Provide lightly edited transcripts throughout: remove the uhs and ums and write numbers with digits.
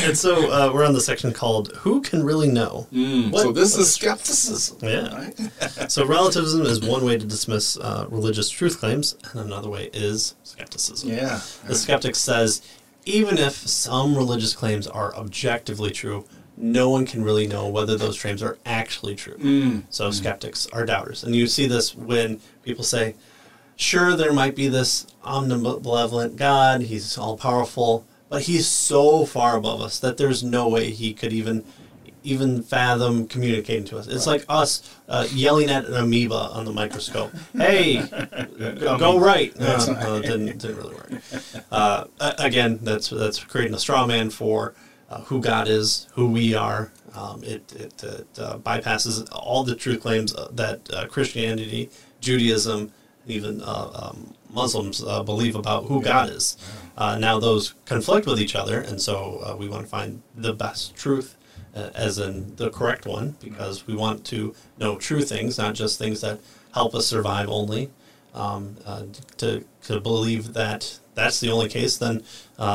And so we're on the section called "Who Can Really Know?" So this is skepticism. Yeah. Right? So relativism is one way to dismiss religious truth claims, and another way is skepticism. Yeah. The skeptic says, even if some religious claims are objectively true, no one can really know whether those claims are actually true. So skeptics are doubters. And you see this when people say, sure, there might be this omnibenevolent God, he's all-powerful, but he's so far above us that there's no way he could even fathom communicating to us. It's like us yelling at an amoeba on the microscope. Hey, go right. Didn't really work. Again, that's creating a straw man for who God is, who we are. It bypasses all the truth claims that Christianity, Judaism, even Muslims believe about who God is. Now those conflict with each other, and so we want to find the best truth, as in the correct one, because we want to know true things, not just things that help us survive only. To believe that that's the only case, then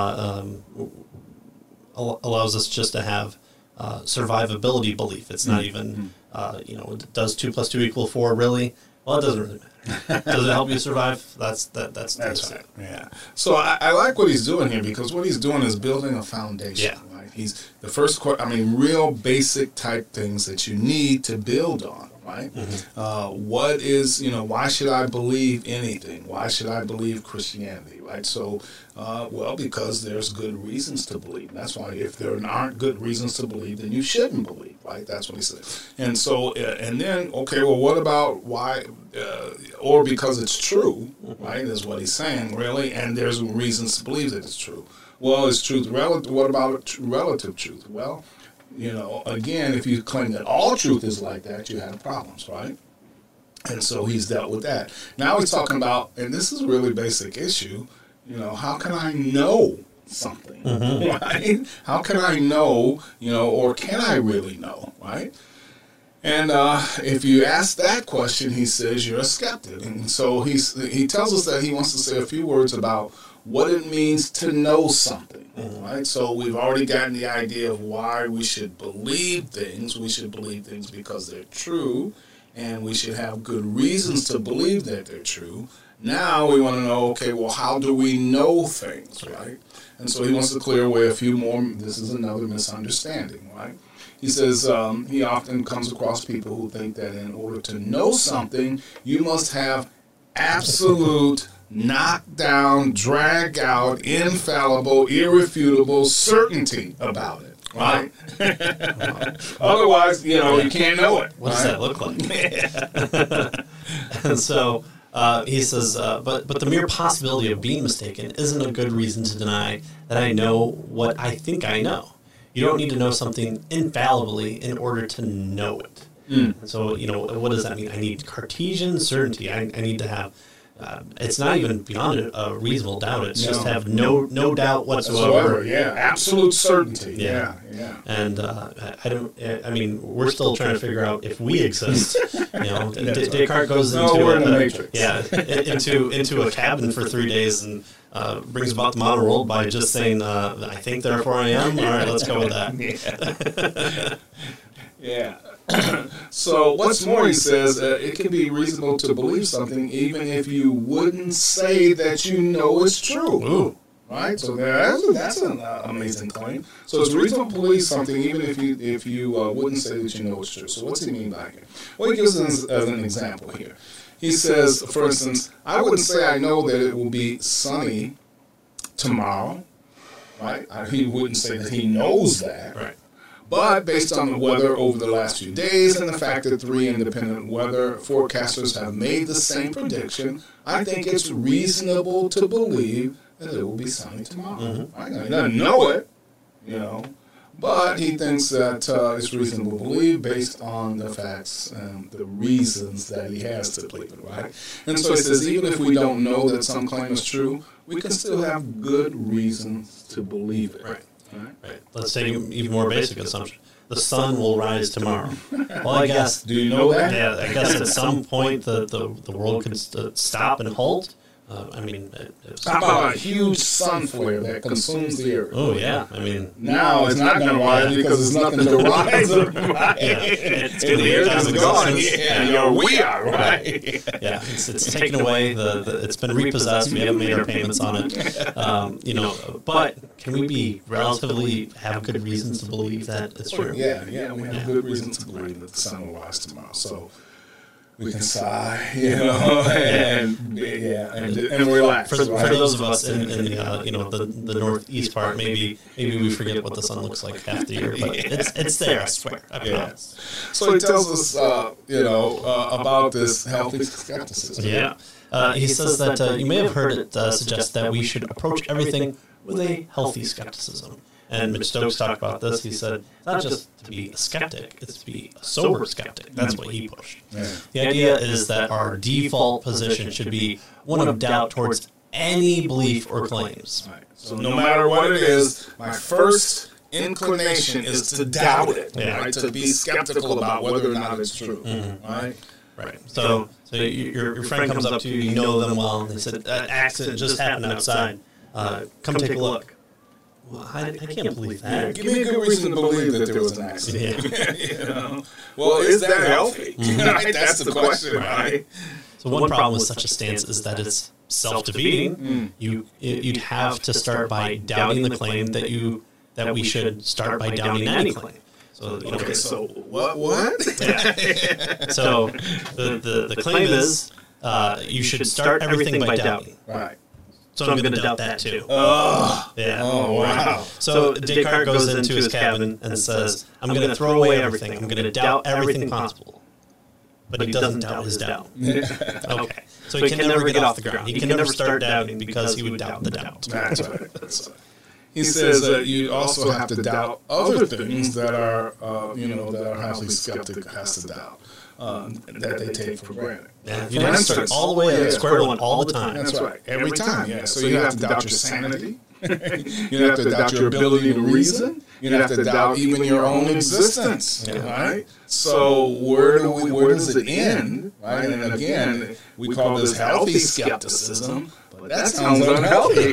allows us just to have survivability belief. It's not even, does 2 + 2 = 4 really? Well, it doesn't really matter. Does it help you survive? That's right. Yeah. So I like what he's doing here, because what he's doing is building a foundation. Yeah. Right? He's the first, real basic type things that you need to build on. Right? What is, why should I believe anything? Why should I believe Christianity? Right? So, because there's good reasons to believe. That's why if there aren't good reasons to believe, then you shouldn't believe. Right? That's what he said. And so, and then, okay, well, what about why, or because it's true, right, is what he's saying, really, and there's reasons to believe that it's true. Well, is truth relative? What about relative truth? Well, again, if you claim that all truth is like that, you have problems, right? And so he's dealt with that. Now he's talking about, and this is a really basic issue, how can I know something, right? How can I know, or can I really know, right? And if you ask that question, he says you're a skeptic. And so he tells us that he wants to say a few words about what it means to know something, right? So we've already gotten the idea of why we should believe things. We should believe things because they're true, and we should have good reasons to believe that they're true. Now we want to know, okay, well, how do we know things, right? And so he wants to clear away a few more. This is another misunderstanding, right? He says he often comes across people who think that in order to know something, you must have absolute, knockdown, drag out, infallible, irrefutable certainty about it. Right? Otherwise, you can't know it. What does that look like? And so he says, but the mere possibility of being mistaken isn't a good reason to deny that I know what I think I know. You don't need to know something infallibly in order to know it. So, what does that mean? I need Cartesian certainty. I need to have, it's not even beyond a reasonable doubt. It's just have no doubt whatsoever. Yeah, absolute certainty. Yeah. And we're still trying to figure out if we exist. Descartes goes into a cabin for 3 days and brings about the modern world by just saying, I think, therefore I am. All right, let's go with that. Yeah. So what's more, he says, it can be reasonable to believe something even if you wouldn't say that you know it's true. Ooh. Right? So that's an amazing claim. So it's reasonable to believe something even if you wouldn't say that you know it's true. So what's he mean by it? Well, he gives us as an example here. He says, for instance, I wouldn't say I know that it will be sunny tomorrow. Right? He wouldn't say that he knows that. Right. But based on the weather over the last few days and the fact that 3 independent weather forecasters have made the same prediction, I think it's reasonable to believe that it will be sunny tomorrow. Right? He doesn't know it, but he thinks that it's reasonable to believe based on the facts and the reasons that he has to believe it, right? And so he says even if we don't know that some claim is true, we can still have good reasons to believe it. Right. Right. Let's take an even more basic assumption. The sun will rise tomorrow. Well, I guess. Do you know that? Yeah, I guess at some point the world could stop and halt. I mean, it was, How about a huge sun flare that consumes the earth? oh yeah, I mean, Now it's not going to rise because there's nothing to rise on, right? The earth is gone. Yeah, we are, right? yeah, it's taken away. It's been repossessed. We haven't made our payments on it. You know, but can we be relatively have good reasons to believe that it's true? Yeah, we have good reason to believe that the sun will rise tomorrow. So we can sigh, you know, and relax. For those of us in you know the northeast part, maybe we forget what the sun looks like half the year, but it's there. I swear. I promise. So he tells us, you know, about this healthy skepticism. Yeah. He says that you may have heard it suggest that we should approach everything with a healthy skepticism. And Mitch Stokes talked about this. He said, it's not just to be a skeptic, it's to be a sober skeptic. That's what he pushed. Yeah. The idea is that our default position should be one of doubt towards any belief or claims. Right. So no matter what it is, my first inclination is to doubt it, right? To be skeptical about whether or not it's true, right? Right. So your friend comes up to you, you know them well, and they said, that accident just happened outside. Come take a look. Well, I can't believe that. Give me a good reason to believe that there was an accident. Yeah. You know? Well, is that healthy? Right? That's the question, right? So one problem with such a stance is that it's self-defeating. You'd have to start by doubting the claim that we should start by doubting any claim. So you know, Okay, so what? Yeah. So the claim is you should start everything by doubting. Right. So I'm going to doubt that too. Oh, Yeah. oh, wow. So Descartes goes into his cabin and says, I'm going to throw away everything. I'm going to doubt everything possible. But he doesn't doubt his doubt. Okay. So he can never get off the ground. He can never start doubting because he would doubt the doubt. That's right. That's right. He says that you also have to doubt other things that are, you know, that our healthy skeptic has to doubt, that they take for granted. Yeah. You have to start all the way at square one all the time. That's right. Every time, yeah. So you have to doubt your sanity. You have to doubt your ability to reason. You have to doubt even your own existence, right? So where does it end, right? And again, we call this healthy skepticism, but that sounds unhealthy.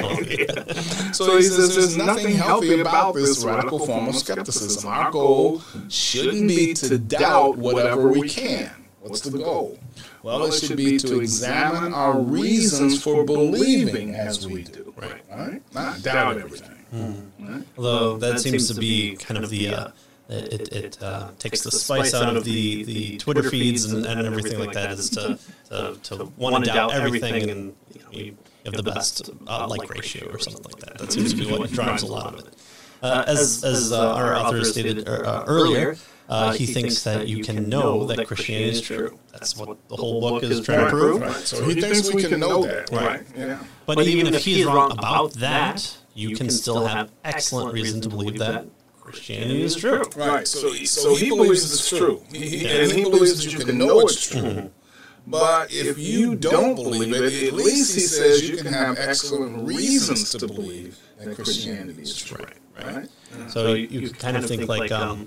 So he says there's nothing healthy about this radical form of skepticism. Our goal shouldn't be to doubt whatever we can. What's the goal? Well, it should be to examine our reasons for believing as we do. Right? Not doubt everything. Right? Although that seems to be kind of the it takes the spice out of the Twitter feeds and everything like that, is to want to doubt everything, and you have the best like ratio or something like that. That seems to be what drives a lot of it. As our author stated earlier, he thinks that you can know that Christianity is true. That's what the whole book is trying to prove. Right. So he thinks we can know that. Right. Yeah. But even if he's wrong about that, you can still have excellent reason to believe that Christianity is true. Right. So he believes it's true. And he believes that you can know it's true. But if you don't believe it, at least he says you can have excellent reasons to believe that Christianity is true. Right. So you kind of think like the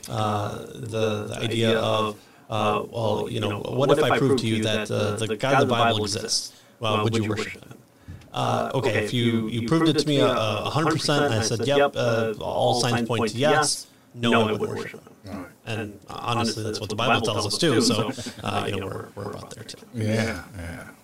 idea of, well, you know, what if I prove to you that the God of the Bible exists? Well, would you worship him? Okay, if you proved it to me 100%, and I said, yep, all signs point to yes, no, I would worship him. Right. And honestly, that's what the Bible tells us too. So, you know, we're about there too. Yeah.